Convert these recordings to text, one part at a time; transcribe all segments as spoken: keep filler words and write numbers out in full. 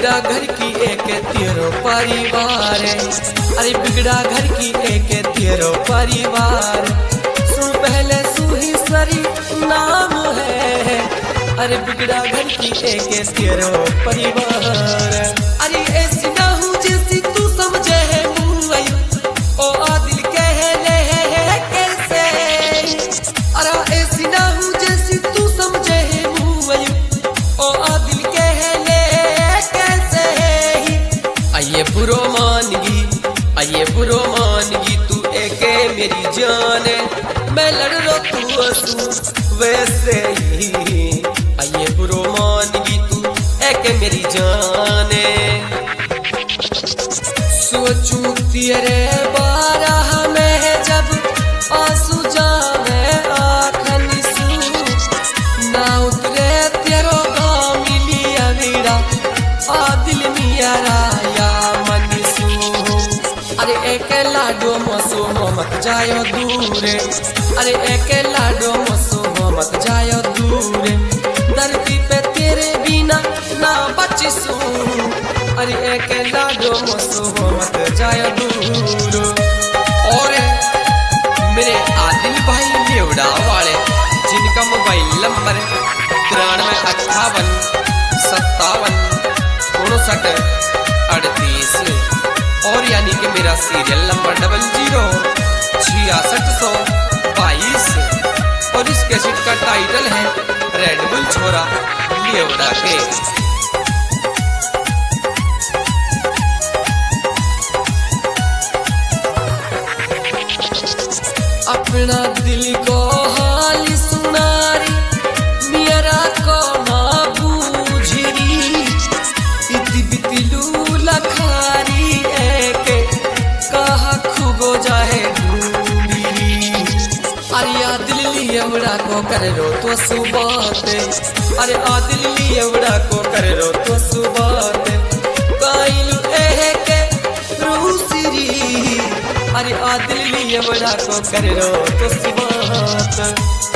बिगड़ा घर की एक तेरो परिवार, अरे बिगड़ा घर की एक तेरो परिवार। सुन पहले सुहीश्वरी नाम है, अरे बिगड़ा घर की एक तेरो परिवार। अरे ऐसी ना हूँ जैसी तू समझे है मुँह, ओ आदिल कह ले है कैसे। अरे ऐसी ना हूँ जैसी तू समझे है मुँह, ओ आदिल कह ले कैसे। आइए बुरो मानगी, आइए बुरो मानगी, तू एक मेरी जान, मैं लड़ लो तू हंसू वैसे ही। आइए बुरो मानगी, तू एक मेरी जान। सोचूं तेरे बारह में जब आंसू जावे आँखन सू, ना उतरे तेरो गाँव मिली अवीरा आदिल मिया राया मनसू। अरे एक लाडो मसो मत जायो दूरे, अरे एक लाडो मसो मत जायो दूरे। धरती पे तेरे बिना ना बचसू, अरे एक लाडो मसो मत जायो दूर। और मेरे आदिल भाई लेवड़ा वाले जिनका मोबाइल नंबर तिरानवे अट्ठावन सत्तावन उनसठ अड़तीस, और यानी कि मेरा सीरियल नंबर डबल जीरो छियासठ सौ बाईस, और इस कैसेट का टाइटल है रेड बुल छोरा लेवड़ा के। अपना दिल को हाल सुनारी मेरा को ना बूझरी, इति बितलू लखारी एक कहा खुगो जाए ढूंढी। अरे आदिल लियवड़ा को कर रो तो सुबात, अरे आदिल लियवड़ा को कर रो तो सुबात। काइलू एह के रूसरी, अरे आदिल लियवड़ा को कर रो तो सुबात।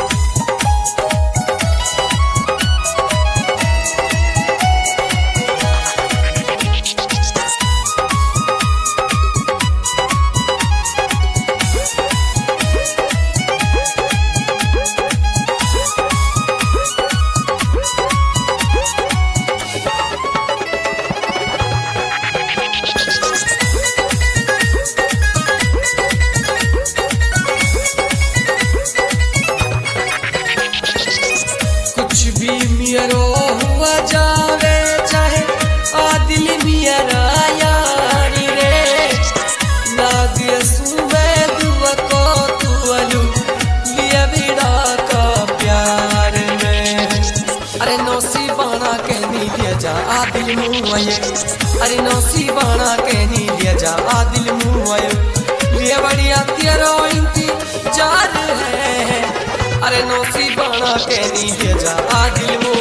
मियरो हुआ जावे चाहे आदिल मियरा यारी रे, ना दिया सुवे दुआ को तू अलू लिया बिड़ा का प्यार में। अरे नौसी बाना कहनी लिया जा आदिल मुँह, अरे नौसी बाना कहनी लिया जा आदिल मुँह, लिया बढ़िया तेरो इंतजार है। अरे नौसी बाना कहनी लिया जा आदिल मुँह।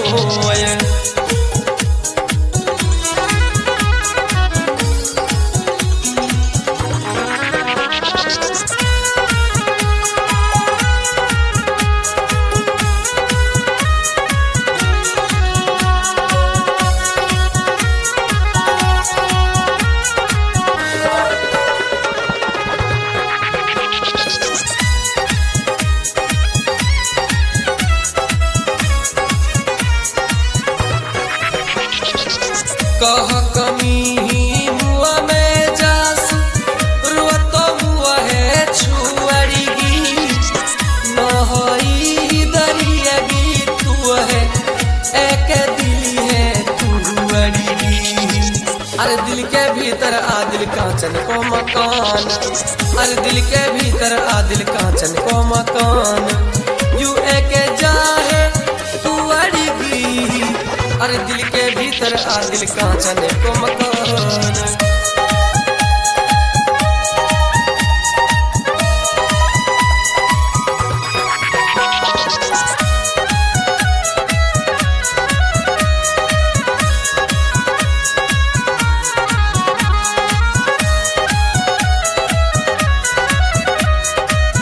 कह कमी मुआ में जास रुआ तो मुआ है छुअड़गी, नहई दरियागी तू है एक दिल है तू अड़गी। अरे दिल के भीतर आदिल कांचन को मकान, अरे दिल के भीतर आदिल कांचन को मकान। यू एक जाहे तू अड़गी, अरे दिल के भीतर आदिल कांचन को मकान।